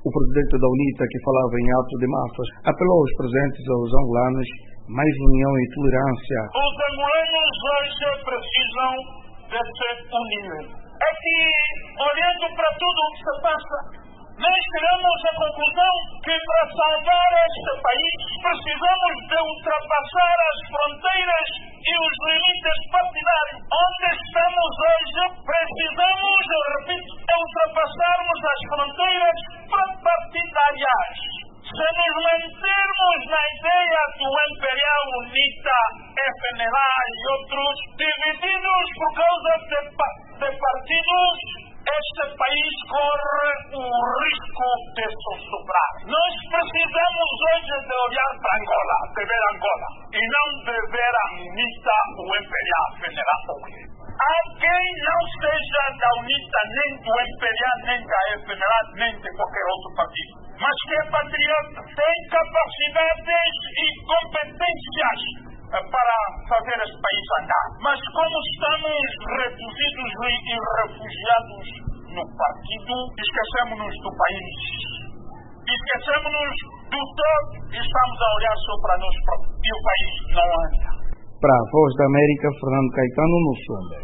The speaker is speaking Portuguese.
O presidente da UNITA, que falava em ato de massas, apelou aos presentes aos angolanos mais união e tolerância. Os angolanos hoje precisam de se unir. É que, olhando para tudo o que se passa, nós tiramos a conclusão que para salvar este país precisamos de ultrapassar as fronteiras e os limites partidários. Onde estamos hoje, precisamos, eu repito, ultrapassarmos as fronteiras partidárias. Se nos mantermos na ideia do Imperial UNITA, FNLA e outros, divididos por causa de partidos, este país corre o risco de sussurrar. Nós precisamos hoje de olhar para Angola, de ver Angola, e não de ver a UNITA, o Imperial, FNLA. Há quem não seja da UNITA, nem do Imperial, nem da FNLA, nem de qualquer outro partido, mas que é patriota, tem capacidades e competências para fazer este país andar. Mas como estamos reduzidos e refugiados no partido, esquecemos-nos do país, esquecemos-nos do todo e estamos a olhar só para nós próprios. E o país não anda. Para a Voz da América, Fernando Caetano, no Sonda.